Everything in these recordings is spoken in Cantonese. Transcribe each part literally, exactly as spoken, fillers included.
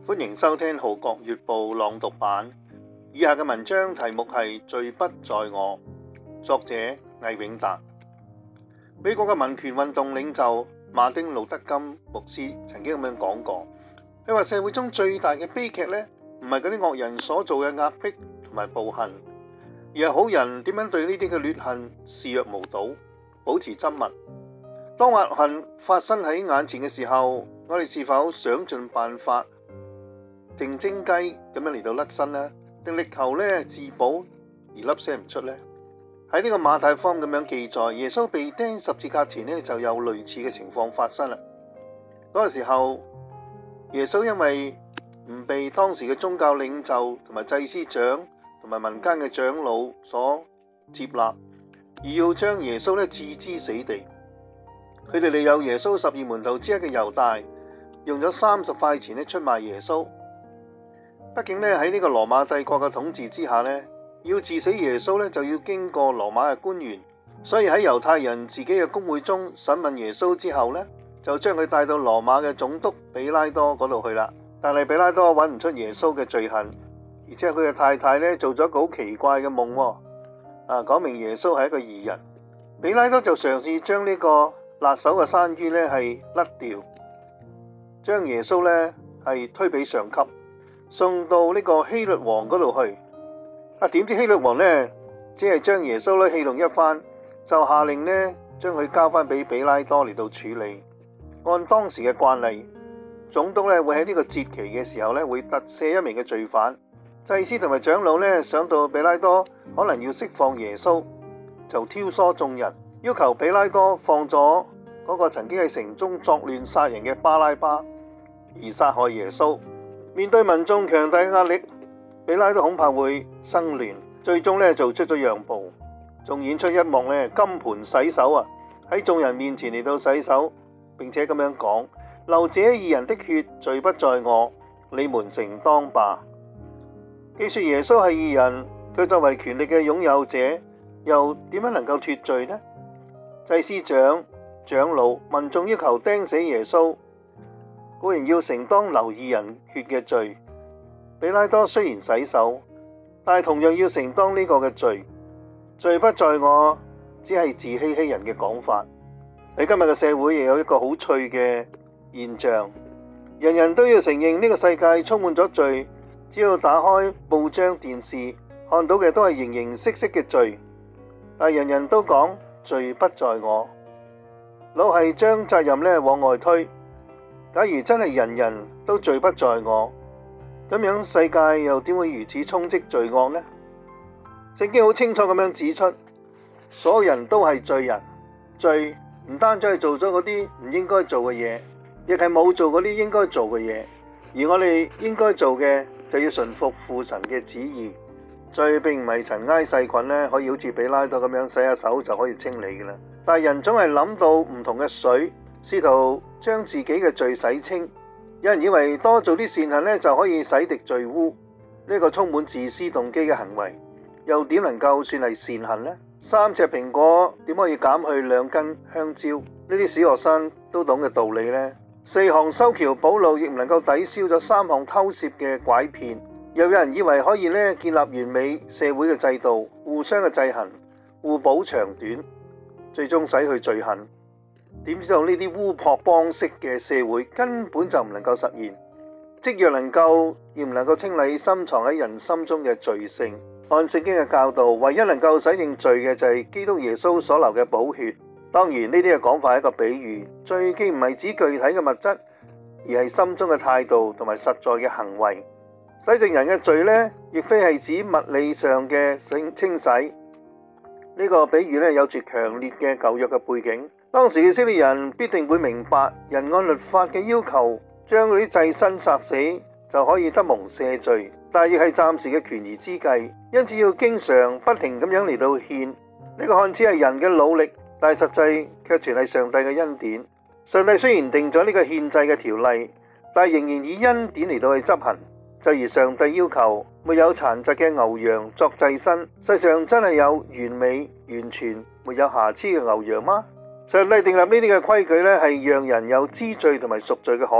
歡迎收聽《號角月報》朗讀版。以下嘅文章題目係《罪不在我》，作者魏永達。美國嘅民權運動領袖馬丁路德金牧師曾經咁樣講過，佢話社會中最大嘅悲劇呢，唔係嗰啲惡人所做嘅壓迫同埋暴行，而係好人點樣對呢啲嘅劣行視若無睹，保持緘默。當惡行發生喺眼前嘅時候，我哋是否想盡辦法靜靜雞咁樣嚟到甩身呢？定力求呢自保而粒聲唔出呢？喺呢個馬太福音咁樣記載，耶穌被釘十字架前呢，就有類似嘅情況發生啦。嗰個時候，耶穌因為唔被當時嘅宗教領袖同埋祭司長同埋民間嘅長老所接納，而要將耶穌呢置之死地。佢哋利誘耶穌十二門徒之一嘅猶大，用咗三十塊錢呢出賣耶穌。畢竟呢喺呢個羅馬帝國嘅統治之下呢，要治死耶穌呢就要經過羅馬嘅官員，所以喺猶太人自己嘅公會中審問耶穌之後呢，就將佢帶到羅馬嘅總督比拉多嗰度去啦。但係比拉多揾唔出耶穌嘅罪行，而且佢嘅太太呢做咗一個好奇怪嘅夢，啊，講明耶穌係一個義人。比拉多就嘗試將呢個辣手嘅山芋呢係甩掉，將耶穌呢係推俾上級，送到呢個希律王嗰度去。啊，點知希律王呢只係將耶穌呢戲弄一番，就下令呢將佢交翻俾比拉多嚟到處理。按當時嘅慣例，總督呢會喺呢個節期嘅時候呢會特赦一名嘅罪犯。祭司同埋長老呢想到比拉多可能要釋放耶穌，就挑唆眾人，要求比拉多放咗嗰個曾經喺城中作亂殺人嘅巴拉巴，而殺害耶穌。面對民眾強大嘅壓力，比拉多恐怕會生亂，最終呢做出咗讓步，仲演出一幕呢金盆洗手啊！喺眾人面前嚟到洗手，並且咁樣講：流這義人的血，罪不在我，你們承當吧。既說耶穌係義人，佢作為權力嘅擁有者，又點樣能夠脫罪呢？祭司長、長老、民眾要求釘死耶穌，固然要承當流義人血嘅罪。比拉多雖然洗手，但係同樣要承當呢個嘅罪。罪不在我，只係自欺欺人嘅講法。喺今日嘅社會，亦有一個好趣嘅現象，人人都要承認呢個世界充滿咗罪。只要打開報章電視，看到嘅都係形形色色嘅罪，但人人都講罪不在我，老係將責任呢往外推。假如真係人人都罪不在我，咁樣世界又點會如此充斥罪惡呢？聖經好清楚咁樣指出，所有人都係罪人，罪唔單止係做咗嗰啲唔應該做嘅嘢，亦係冇做嗰啲應該做嘅嘢。而我哋應該做嘅就要順服父神嘅旨意。罪並唔係塵埃細菌呢，可以好似比拉多咁樣洗下手就可以清理嘅啦。但係人總係諗到唔同嘅水，試圖將自己嘅罪洗清。有人以為多做啲善行呢就可以洗滌罪污，呢個充滿自私動機嘅行為，又點能夠算係善行呢？三隻蘋果點可以減去兩根香蕉？呢啲小學生都懂嘅道理呢。四項修橋補路亦唔能夠抵消咗三項偷竊嘅拐騙。又有人以為可以呢建立完美社會嘅制度，互相嘅制衡，互補長短，最終洗去罪行。點知道呢啲烏托邦式嘅社會根本就唔能夠實現，即若能夠，亦唔能夠清理深藏喺人心中嘅罪性。按聖經嘅教導，唯一能夠洗淨罪嘅就係基督耶穌所流嘅寶血。當然呢啲嘅講法係一個比喻，罪既唔係指具體嘅物質，而係心中嘅態度同埋實在嘅行為。洗淨人嘅罪呢，亦非係指物理上嘅清洗。呢個比喻呢，有住強烈嘅舊約嘅背景。當時以色列人必定會明白，人按律法嘅要求，將嗰啲祭牲殺死就可以得蒙赦罪，但亦係暫時嘅權宜之計，因此要經常不停咁樣嚟到獻。呢個看似係人嘅努力，但係實際卻全係上帝嘅恩典。上帝雖然定咗呢個獻祭嘅條例，但係仍然以恩典嚟到去執行。就如上帝要求沒有殘疾嘅牛羊作祭牲，世上真係有完美、完全、沒有瑕疵嘅牛羊嗎？上帝訂立呢啲嘅規矩呢，係讓人有知罪同埋贖罪嘅可能。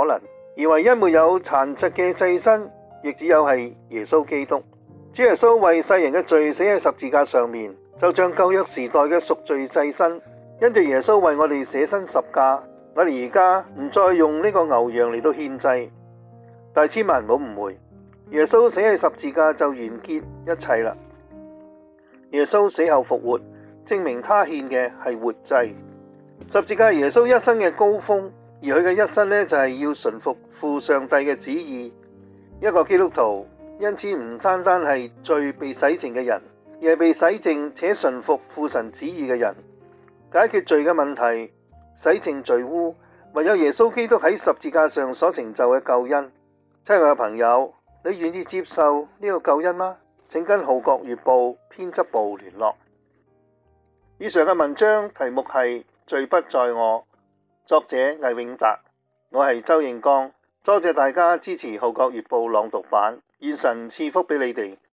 而唯一沒有殘疾嘅祭牲，亦只有係耶穌基督。主耶穌為世人嘅罪死喺十字架上面，就像舊約時代嘅贖罪祭牲。因住耶穌為我哋捨身十架，我哋而家唔再用呢個牛羊嚟到獻祭。但千萬唔好誤會，耶穌死喺十字架就完結一切啦。耶穌死後復活，證明他獻嘅係活祭。十字架係耶穌一生嘅高峰，而佢嘅一生呢，就係要順服父上帝嘅旨意。一個基督徒因此唔單單係罪被洗淨嘅人，而係被洗淨且順服父神旨意嘅人。解決罪嘅問題，洗淨罪污，唯有耶穌基督喺十字架上所成就嘅救恩。親愛嘅朋友，你願意接受呢個救恩嗎？請跟《號角月報》編輯部聯絡。以上嘅文章題目係罪不在我，作者魏永達，我係周應剛。多謝大家支持《號角月報》朗讀版，願神賜福俾你哋。